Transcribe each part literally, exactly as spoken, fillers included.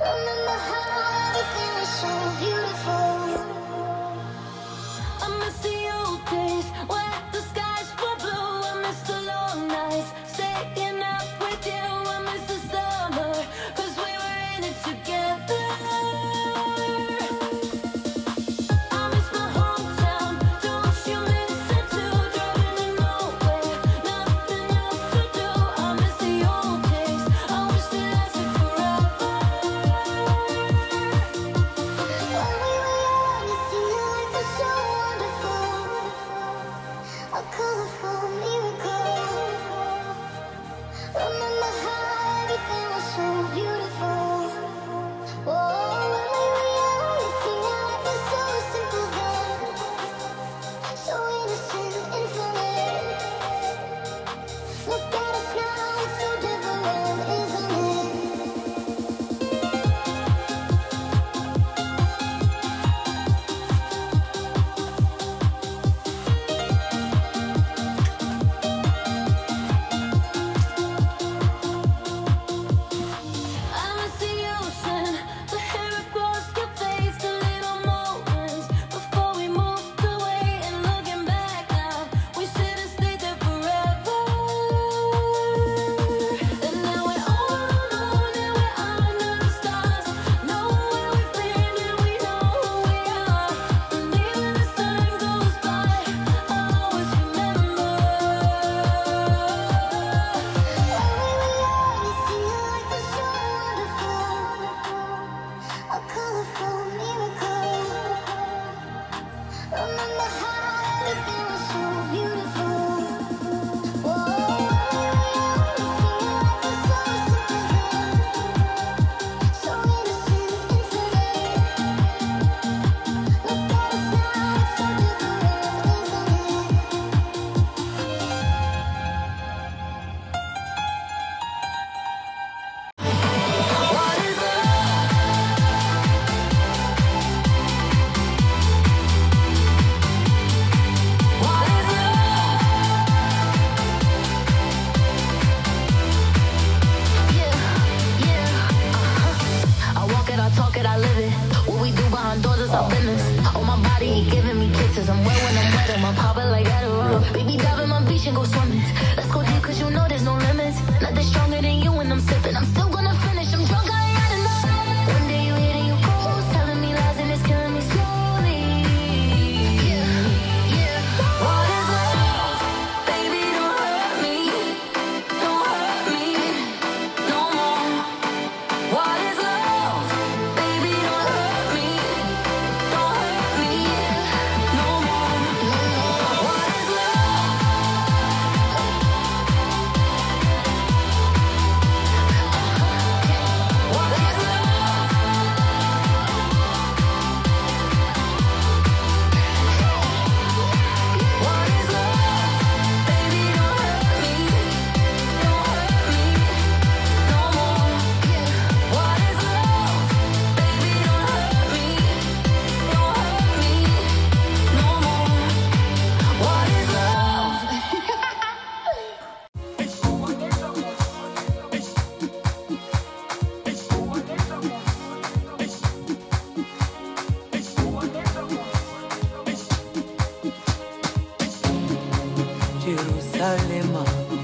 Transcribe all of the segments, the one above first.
Jerusalema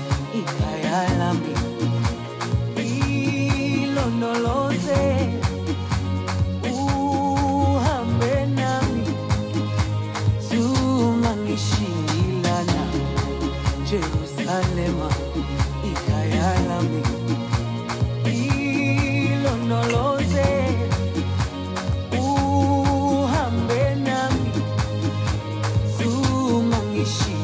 ikayalami ilondoloze uhambe nami zungangishilana. Jerusalema ikayalami ilondoloze uhambe nami zungangishilana.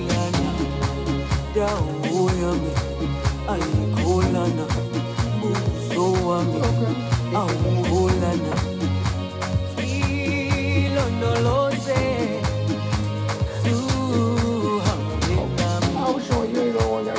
Dawo yami ayikholana, buso wami awuholana. Ilondoloze zuhambe nami. I was showing you ain't gonna want that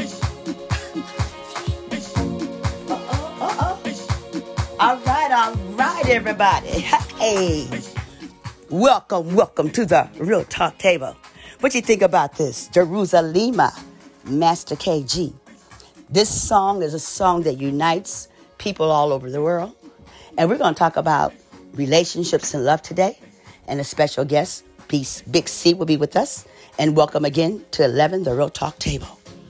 good. All right, all right, everybody. Hey, welcome, welcome to the Real Talk Table. What you think about this? Jerusalema, Master K G. This song is a song that unites people all over the world. And we're going to talk about relationships and love today. And a special guest, Peace Big C, will be with us. And welcome again to eleven, the Real Talk Table.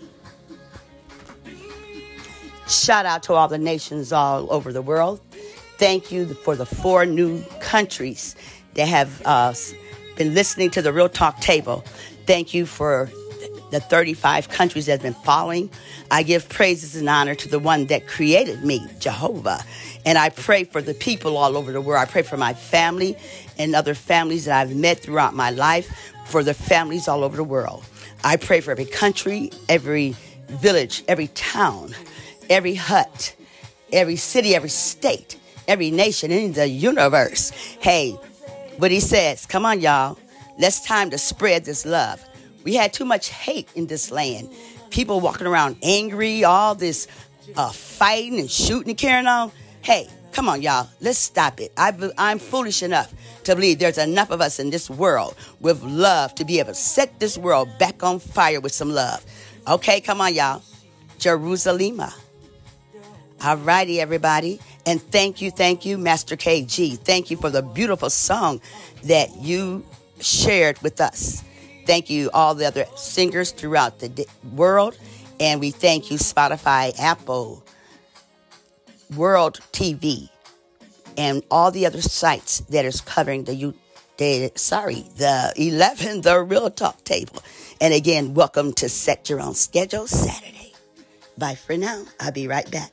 Shout out to all the nations all over the world. Thank you for the four new countries that have uh, been listening to the Real Talk Table. Thank you for the thirty-five countries that have been following. I give praises and honor to the one that created me, Jehovah. And I pray for the people all over the world. I pray for my family and other families that I've met throughout my life, for the families all over the world. I pray for every country, every village, every town, every hut, every city, every state, every nation in the universe. Hey, what he says, come on, y'all. Let's time to spread this love. We had too much hate in this land. People walking around angry, all this uh, fighting and shooting and carrying on. Hey, come on, y'all. Let's stop it. I, I'm foolish enough to believe there's enough of us in this world with love to be able to set this world back on fire with some love. Okay, come on, y'all. Jerusalem. All righty, everybody. And thank you, thank you, Master K G. Thank you for the beautiful song that you shared with us. Thank you, all the other singers throughout the di- world. And we thank you, Spotify, Apple, World T V, and all the other sites that is covering the, you, the sorry, the eleven, the Real Talk Table. And again, welcome to Set Your Own Schedule Saturday. Bye for now. I'll be right back.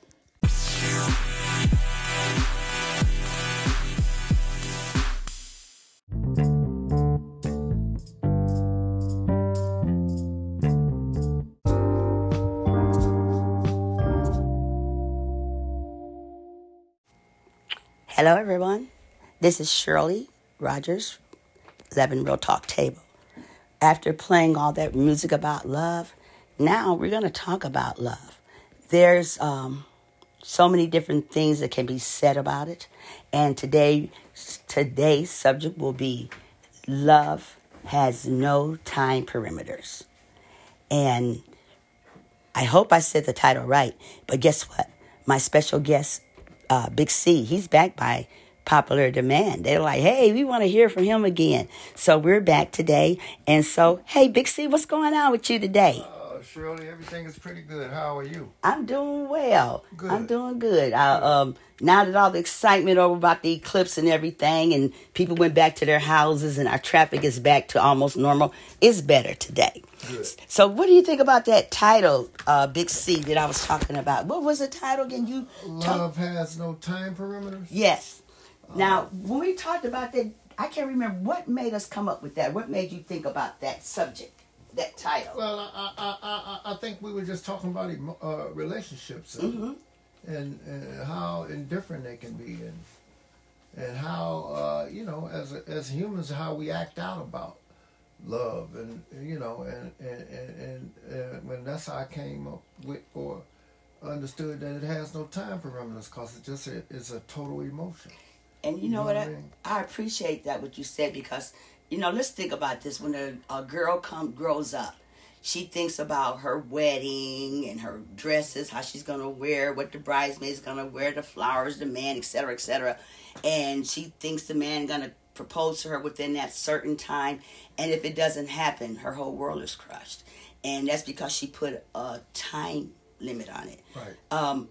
Hello, everyone. This is Shirley Rogers, eleven Real Talk Table. After playing all that music about love, now we're going to talk about love. There's um, so many different things that can be said about it. And today, today's subject will be love has no time perimeters. And I hope I said the title right. But guess what? My special guest, Uh, Big C, he's back by popular demand. They're like, hey, we want to hear from him again. So we're back today. And so, hey, Big C, what's going on with you today? Uh, Shirley, everything is pretty good. How are you? I'm doing well. Good. I'm doing good. I, um, now that all the excitement over about the eclipse and everything, and people went back to their houses and our traffic is back to almost normal, it's better today. Good. So what do you think about that title, uh, Big C, that I was talking about? What was the title again? You Love has no time perimeters? Yes. Now, when we talked about that, I can't remember what made us come up with that. What made you think about that subject, that title? Well, I I I, I think we were just talking about emo- uh, relationships and, Mm-hmm. and and how indifferent they can be, and and how uh, you know, as as humans, how we act out about love, and you know, and and and, and, and when that's how I came up with or understood that it has no time parameters, because it just it, it's a total emotion. And you know, You know what? what I I, mean? I appreciate that, what you said, because, you know, let's think about this. When a, a girl come grows up, she thinks about her wedding and her dresses, how she's going to wear, what the bridesmaid's going to wear, the flowers, the man, et cetera, et cetera. And she thinks the man going to propose to her within that certain time. And if it doesn't happen, her whole world is crushed. And that's because she put a time limit on it. Right. Um,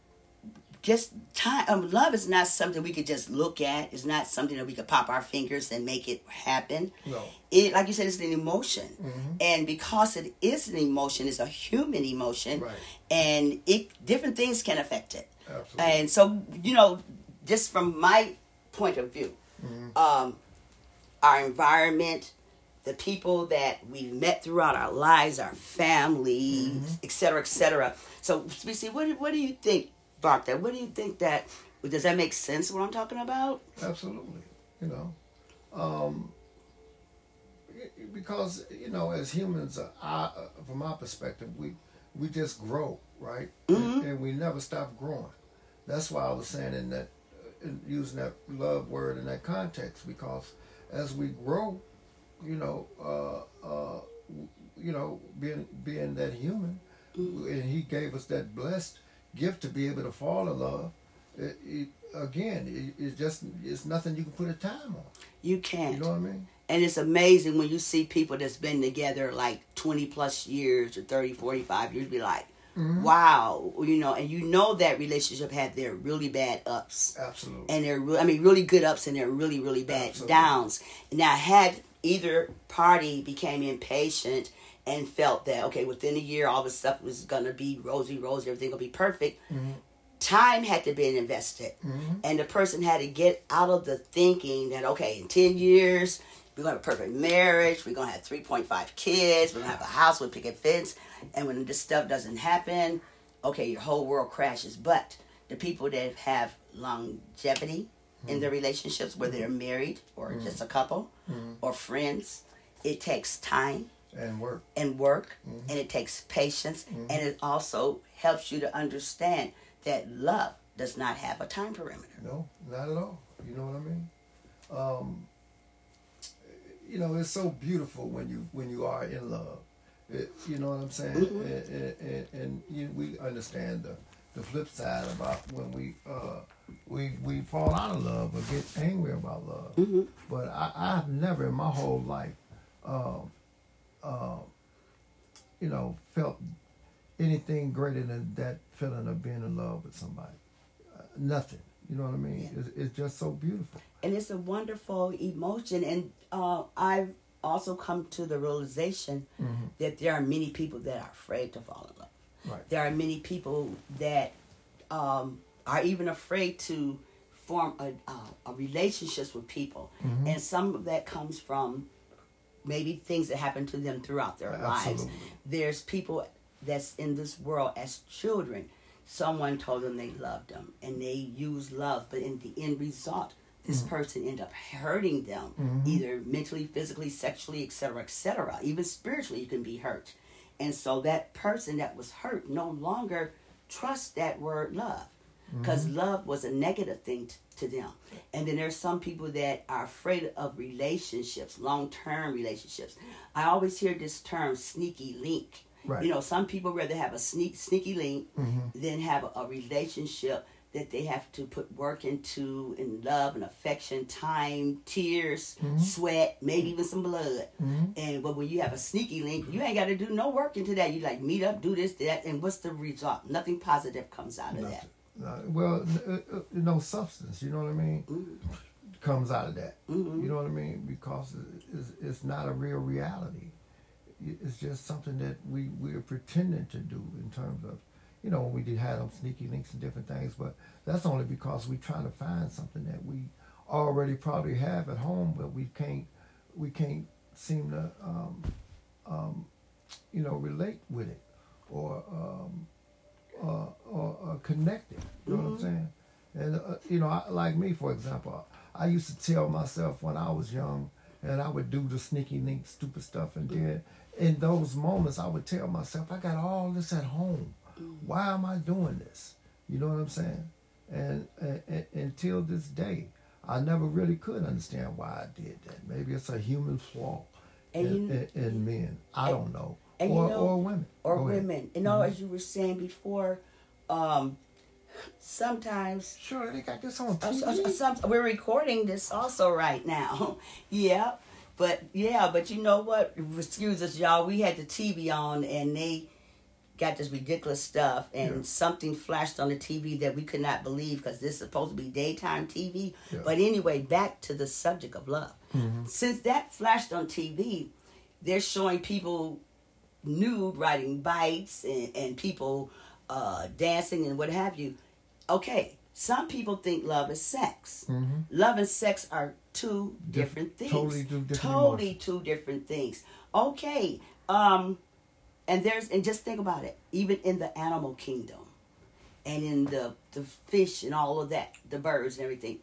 just time, um, love is not something we could just look at. It's not something that we could pop our fingers and make it happen. No. It, like you said, it's an emotion. Mm-hmm. And because it is an emotion, it's a human emotion. Right. And it different things can affect it. Absolutely. And so, you know, just from my point of view, Mm-hmm. um, our environment, the people that we've met throughout our lives, our families, Mm-hmm. et cetera, et cetera. So, we see, what, what do you think about that? What do you think that, does that make sense what I'm talking about? Absolutely. You know, um, because, you know, as humans, uh, I, uh, from our perspective, we we just grow, right? Mm-hmm. And, and we never stop growing. That's why I was saying in that, uh, in using that love word in that context, because as we grow, you know, uh, uh, you know, being being that human, mm-hmm. and He gave us that blessed gift to be able to fall in love. It, it, again, it, it's just it's nothing you can put a time on. You can't. You know what I mean? And it's amazing when you see people that's been together like twenty plus years or thirty, forty-five years, be like, mm-hmm. wow, you know, and you know that relationship had their really bad ups. Absolutely. And they're, re- I mean, really good ups and they're really, really bad Absolutely. downs. Now, had either party became impatient and felt that, okay, within a year, all this stuff was going to be rosy, rosy, everything going to be perfect. Mm-hmm. Time had to be invested. Mm-hmm. And the person had to get out of the thinking that, okay, in ten years, we're going to have a perfect marriage. We're going to have three point five kids. We're going to have a house with picket fence. And when this stuff doesn't happen, okay, your whole world crashes. But the people that have longevity mm-hmm. in their relationships, whether they're married or mm-hmm. just a couple mm-hmm. or friends, it takes time. And work. And work. Mm-hmm. And it takes patience. Mm-hmm. And it also helps you to understand that love does not have a time perimeter. No, not at all. You know what I mean? Um, you know, it's so beautiful when you when you are in love. It, you know what I'm saying? Mm-hmm. And, and, and, and you, we understand the, the flip side about when we uh, we we fall out of love or get angry about love. Mm-hmm. But I, I've never in my whole life, um, uh, you know, felt anything greater than that feeling of being in love with somebody. Uh, nothing. You know what I mean? Yeah. It's, it's just so beautiful. And it's a wonderful emotion. And uh, I've also come to the realization mm-hmm. that there are many people that are afraid to fall in love. Right. There are many people that um, are even afraid to form a, a, a relationships with people. Mm-hmm. And some of that comes from maybe things that happen to them throughout their Absolutely. lives. There's people that's in this world as children. Someone told them they loved them and they used love, but in the end result, this mm-hmm. person ended up hurting them, mm-hmm. either mentally, physically, sexually, et cetera, et cetera. Even spiritually, you can be hurt. And so that person that was hurt no longer trusts that word love, because mm-hmm. love was a negative thing t- to them. And then there's some people that are afraid of relationships, long-term relationships. I always hear this term, sneaky link. Right. You know, some people rather have a sneak, sneaky link mm-hmm. than have a, a relationship that they have to put work into, in love and affection, time, tears, mm-hmm. sweat, maybe even some blood. Mm-hmm. And but when you have a sneaky link, you ain't got to do no work into that. You like meet up, do this, that, and what's the result? Nothing positive comes out of Nothing. that. Uh, well, uh, uh, no substance. You know what I mean? Mm-hmm. Comes out of that. Mm-hmm. You know what I mean? Because it's, it's not a real reality. It's just something that we, we're pretending to do in terms of, you know, when we did have them sneaky links and different things, but that's only because we're trying to find something that we already probably have at home, but we can't, we can't seem to, um, um, you know, relate with it or, um, uh, or uh, connect it. You know mm-hmm. what I'm saying? And, uh, you know, I, like me, for example, I used to tell myself when I was young, and I would do the sneaky link, stupid stuff, and then in those moments, I would tell myself, I got all this at home. Why am I doing this? You know what I'm saying? And, and, and until this day, I never really could understand why I did that. Maybe it's a human flaw in, in, in men. I don't know. And or, you know, or women. Or Go women. ahead. You know, Mm-hmm. as you were saying before, um, sometimes... Sure, they got this on T Uh, V. uh, some, we're recording this also right now. Yeah. But, yeah, but you know what? Excuse us, y'all. We had the T V on, and they got this ridiculous stuff, and yeah. something flashed on the T V that we could not believe, because this is supposed to be daytime T V. Yeah. But anyway, back to the subject of love. Mm-hmm. Since that flashed on T V, they're showing people nude riding bikes and, and people uh, dancing and what have you. Okay, some people think love is sex. Mm-hmm. Love and sex are two different things. Totally two different Totally emotions. two different things. Okay, um, and there's and just think about it. Even in the animal kingdom, and in the the fish and all of that, the birds and everything,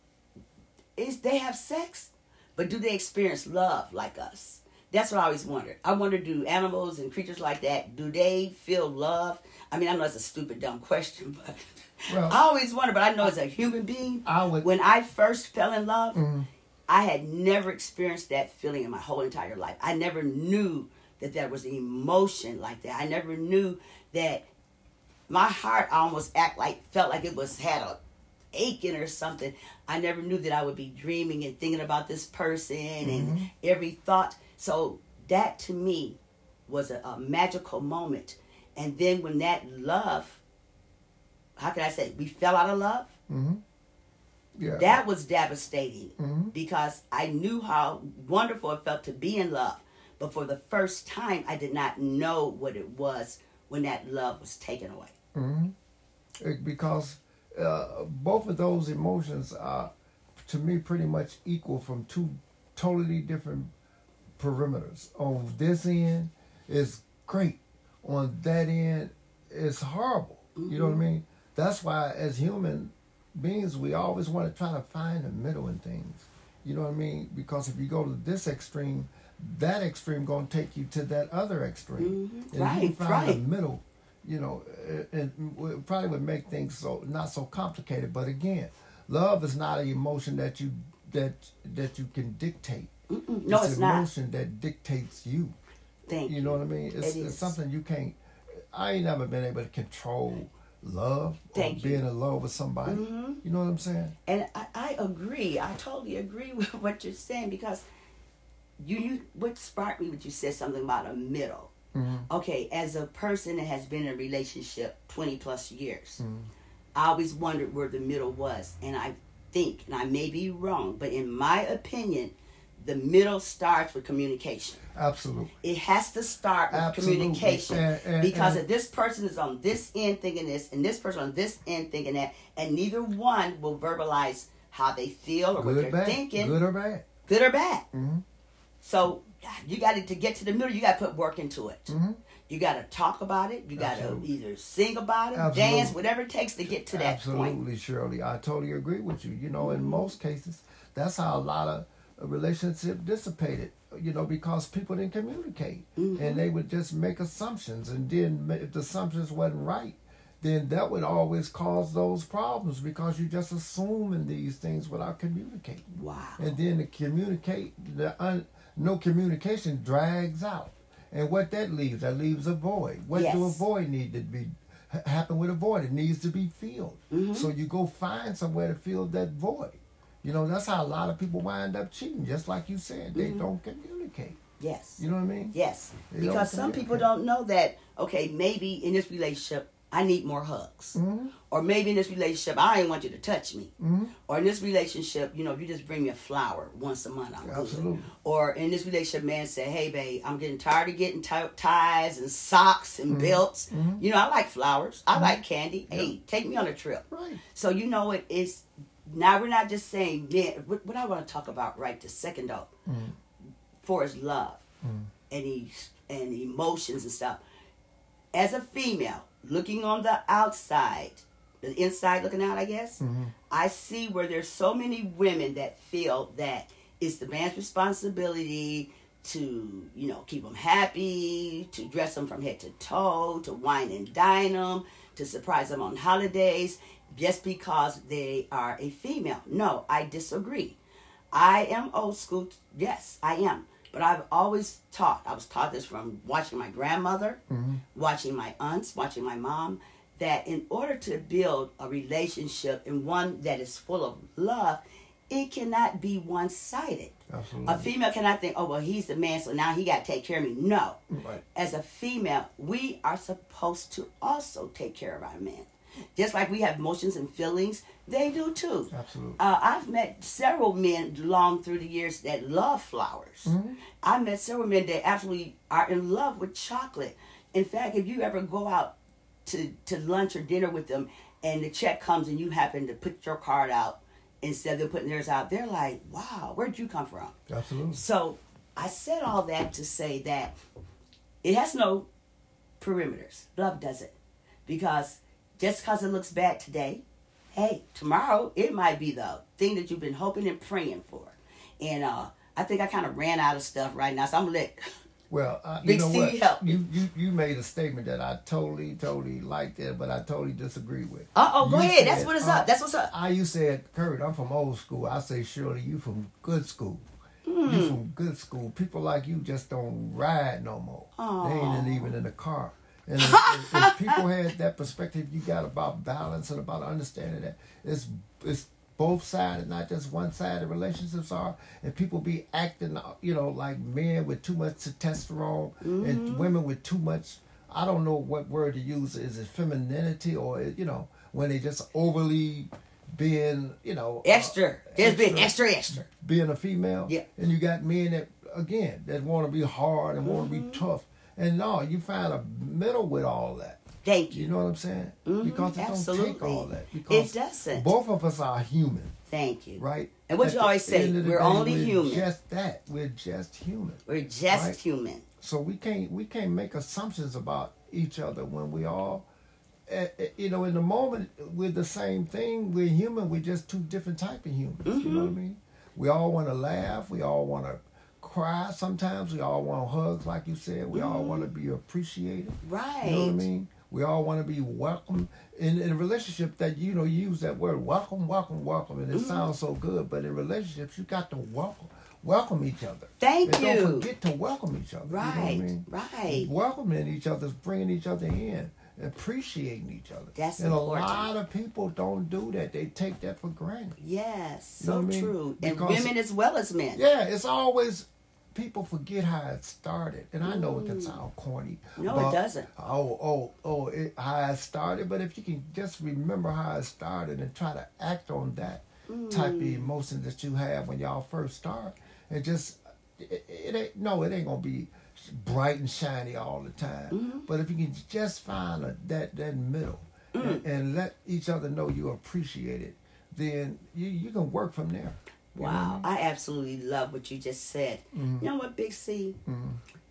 is they have sex, but do they experience love like us? That's what I always wondered. I wonder, do animals and creatures like that, do they feel love? I mean, I know it's a stupid, dumb question, but well, I always wonder, but I know as a human being, I would, when I first fell in love, mm-hmm. I had never experienced that feeling in my whole entire life. I never knew that there was an emotion like that. I never knew that my heart almost act like, felt like it was, had a aching or something. I never knew that I would be dreaming and thinking about this person and Mm-hmm. every thought. So that to me was a, a magical moment. And then when that love, how can I say, we fell out of love, Mm-hmm. Yeah. that was devastating Mm-hmm. because I knew how wonderful it felt to be in love. But for the first time, I did not know what it was when that love was taken away. Mm-hmm. It- because uh, both of those emotions are, to me, pretty much equal from two totally different perimeters. On this end, it's great. On that end, it's horrible. You know what I mean? That's why, as human beings, we always want to try to find the middle in things. You know what I mean? Because if you go to this extreme, that extreme going to take you to that other extreme. Mhm. And Right, if you find right. the middle, you know, it, it it probably would make things so not so complicated. But again, love is not an emotion that you that that you can dictate. Mm-mm. No, it's an not. emotion that dictates you. Thank you. You know what I mean? It's, It it's is. something you can't. I ain't never been able to control love Thank or you. being in love with somebody. Mhm. You know what I'm saying? And I, I agree. I totally agree with what you're saying because you, you what sparked me when you said something about a middle. Mm-hmm. Okay, as a person that has been in a relationship twenty plus years, Mm-hmm. I always wondered where the middle was. And I think, and I may be wrong, but in my opinion, the middle starts with communication. Absolutely. It has to start with Absolutely. communication. And- and- because and- if this person is on this end thinking this, and this person on this end thinking that, and neither one will verbalize how they feel or what Good, they're bad. thinking, Good or bad. good or bad. Mm-hmm. So you got to, to get to the middle, you got to put work into it. Mm-hmm. You got to talk about it. You got to Absolutely. either sing about it, Absolutely. dance, whatever it takes to get to that Absolutely, point. Shirley. I totally agree with you. You know, in most cases, that's how a lot of relationships dissipated. You know, because people didn't communicate, Mm-hmm. and they would just make assumptions, and then ma- if the assumptions wasn't right, then that would always cause those problems because you just assuming these things without communicating. Wow. And then the communicate, the un, no communication drags out. And what that leaves, that leaves a void. What do a Yes. void need to be ha- happen with a void? It needs to be filled. Mm-hmm. So you go find somewhere to fill that void. You know, that's how a lot of people wind up cheating. Just like you said, they Mhm. don't communicate. Yes. You know what I mean? Yes, They don't because some people communicate. don't know that, okay, maybe in this relationship, I need more hugs. Mm-hmm. Or maybe in this relationship, I ain't want you to touch me. Mm-hmm. Or in this relationship, you know, you just bring me a flower once a month, I'm Absolutely. good. Or in this relationship, man say, hey, babe, I'm getting tired of getting t- ties and socks and belts. Mhm. You know, I like flowers. I like candy. Hey, take me on a trip. Right. So, you know, it is, now we're not just saying, man, what, what I want to talk about right this second, though, Mm-hmm. for is love Mm. and, e- and emotions and stuff. As a female, looking on the outside, the inside looking out, I guess, Mm-hmm. I see where there's so many women that feel that it's the man's responsibility to, you know, keep them happy, to dress them from head to toe, to wine and dine them, to surprise them on holidays, just because they are a female. No, I disagree. I am old school. Yes, I am. But I've always taught, I was taught this from watching my grandmother, Mm-hmm. watching my aunts, watching my mom, that in order to build a relationship and one that is full of love, it cannot be one-sided. Absolutely. A female cannot think, oh, well, he's the man, so now he got to take care of me. No. Right. As a female, we are supposed to also take care of our men. Just like we have emotions and feelings, they do too. Absolutely. Uh, I've met several men long through the years that love flowers. Mhm. I've met several men that absolutely are in love with chocolate. In fact, if you ever go out to, to lunch or dinner with them and the check comes and you happen to put your card out instead of them putting theirs out, they're like, wow, where'd you come from? Absolutely. So I said all that to say that it has no perimeters. Love doesn't. Because just because it looks bad today, hey, tomorrow it might be the thing that you've been hoping and praying for. And uh, I think I kind of ran out of stuff right now, so I'm going to let Well, uh, you Big know C what? help. You, you you made a statement that I totally, totally liked it, but I totally disagree with. Uh-oh, go You ahead. That's said, what it's uh, up. That's what's up. I you said, Kurt, I'm from old school. I say, Shirley, you from good school. Hmm. You from good school. People like you just don't ride no more. They ain't in- even in the car. And if, if, if people had that perspective you got about balance and about understanding that, it's it's both sides, not just one side of relationships are, and people be acting, you know, like men with too much testosterone mm-hmm. and women with too much, I don't know what word to use. Is it femininity or, you know, when they just overly being, you know. Extra. Uh, There's been extra, extra. Being a female. Yeah. And you got men that, again, that want to be hard and want to mm-hmm. be tough. And no, you find a middle with all that. Thank you. You know what I'm saying? Mm-hmm. Because it Absolutely. don't take all that. Because it doesn't. Both of us are human. Thank you. Right? And what At you always say, we're day, only we're human. Just that. We're just human. We're just right? human. So we can't we can't make assumptions about each other when we all, uh, you know, in the moment we're the same thing. We're human. We're just two different type of humans. Mm-hmm. You know what I mean? We all want to laugh. We all want to cry sometimes. We all want hugs, like you said. We mm-hmm. all want to be appreciated. Right. You know what I mean? We all want to be welcome in, in a relationship that, you know, you use that word, welcome, welcome, welcome, and it mm-hmm. sounds so good. But in relationships, you got to welcome, welcome each other. Thank and you. Don't forget to welcome each other. Right, you know what I mean? right. Welcoming each other is bringing each other in, appreciating each other. That's and important. a lot of people don't do that. They take that for granted. Yes, you know so what I mean? true. Because, and women as well as men. Yeah, it's always. People forget how it started, and I know mm. it can sound corny. No, but, it doesn't. Oh, oh, oh! It, how it started, but if you can just remember how it started and try to act on that mm. type of emotion that you have when y'all first start, and just it, it ain't no, it ain't gonna be bright and shiny all the time. Mm-hmm. But if you can just find a, that that middle mm. and, and let each other know you appreciate it, then you you can work from there. Wow, you know I, mean? I absolutely love what you just said. Mm-hmm. You know what, Big C? Mm-hmm.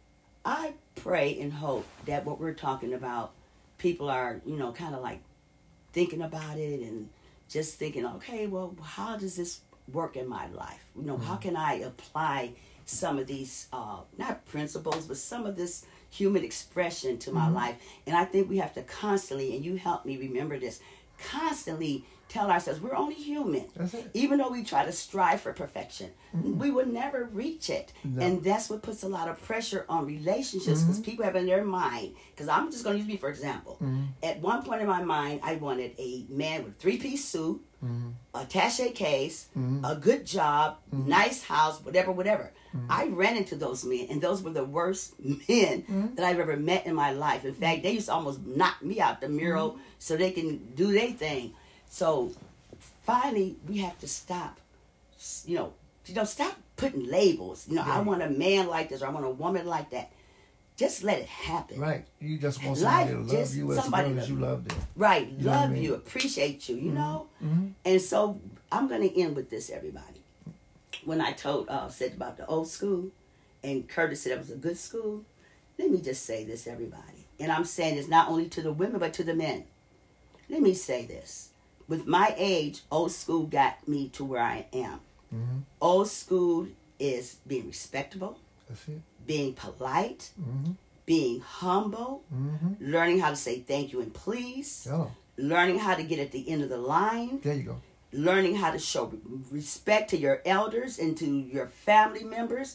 I pray and hope that what we're talking about, people are, you know, kind of like thinking about it and just thinking, okay, well, how does this work in my life? You know, mm-hmm. how can I apply some of these, uh, not principles, but some of this human expression to my mm-hmm. life? And I think we have to constantly, and you help me remember this, constantly tell ourselves we're only human. That's it. Even though we try to strive for perfection, mm-hmm. we will never reach it. No. And that's what puts a lot of pressure on relationships because mm-hmm. people have in their mind, because I'm just going to use me for example. Mm-hmm. At one point in my mind, I wanted a man with three-piece suit, mm-hmm. a attaché case, mm-hmm. a good job, mm-hmm. nice house, whatever, whatever. Mm-hmm. I ran into those men, and those were the worst men mm-hmm. that I've ever met in my life. In fact, they used to almost knock me out the mural mm-hmm. so they can do their thing. So finally, we have to stop, you know, you know, stop putting labels. You know, yeah. I want a man like this or I want a woman like that. Just let it happen. Right. You just want somebody Life, to love you as well as you love them. Right. You know love I mean? you, appreciate you, you mm-hmm. know? Mm-hmm. And so I'm going to end with this, everybody. When I told, uh, said about the old school and Curtis said it was a good school, let me just say this, everybody. And I'm saying this not only to the women, but to the men. Let me say this. With my age, old school got me to where I am. Mm-hmm. Old school is being respectable, That's it. being polite, mm-hmm. being humble, mm-hmm. learning how to say thank you and please, oh. learning how to get at the end of the line. There you go. Learning how to show respect to your elders and to your family members.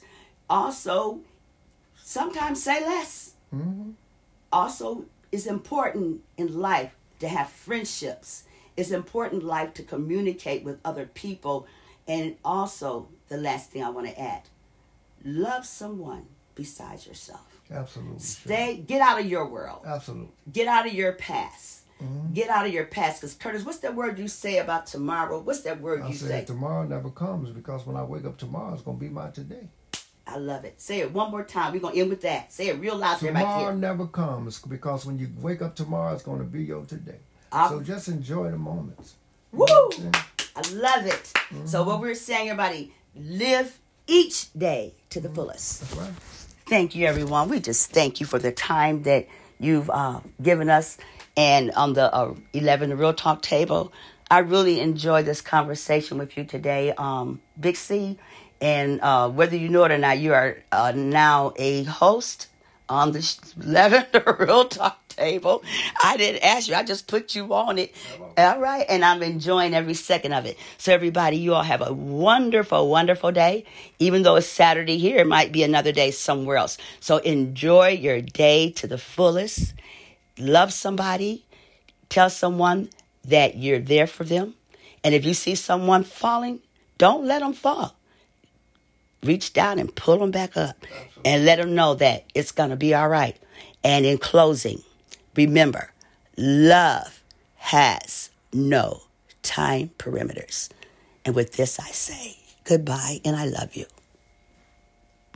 Also, sometimes say less. Mm-hmm. Also, it's important in life to have friendships. It's important in life to communicate with other people. And also, the last thing I want to add, love someone besides yourself. Absolutely. Stay, sure. Get out of your world. Absolutely. Get out of your past. Mm-hmm. Get out of your past. Because, Curtis, what's that word you say about tomorrow? What's that word I you said, say? Tomorrow never comes because when I wake up tomorrow, it's going to be my today. I love it. Say it one more time. We're going to end with that. Say it real loud so everybody Tomorrow hear. never comes because when you wake up tomorrow, it's going to be your today. I'll, so just enjoy the moments. Woo! Yeah. I love it. Mm-hmm. So what we're saying, everybody, live each day to the mm-hmm. fullest. That's right. Thank you, everyone. We just thank you for the time that you've uh, given us. And on the uh, eleven Real Talk table, I really enjoyed this conversation with you today, um, Big C. And uh, whether you know it or not, you are uh, now a host on the eleven Real Talk table. I didn't ask you. I just put you on it. All right. And I'm enjoying every second of it. So everybody, you all have a wonderful, wonderful day. Even though it's Saturday here, it might be another day somewhere else. So enjoy your day to the fullest. Love somebody. Tell someone that you're there for them. And if you see someone falling, don't let them fall. Reach down and pull them back up. Absolutely. And let them know that it's going to be all right. And in closing, remember, love has no time perimeters. And with this, I say goodbye and I love you.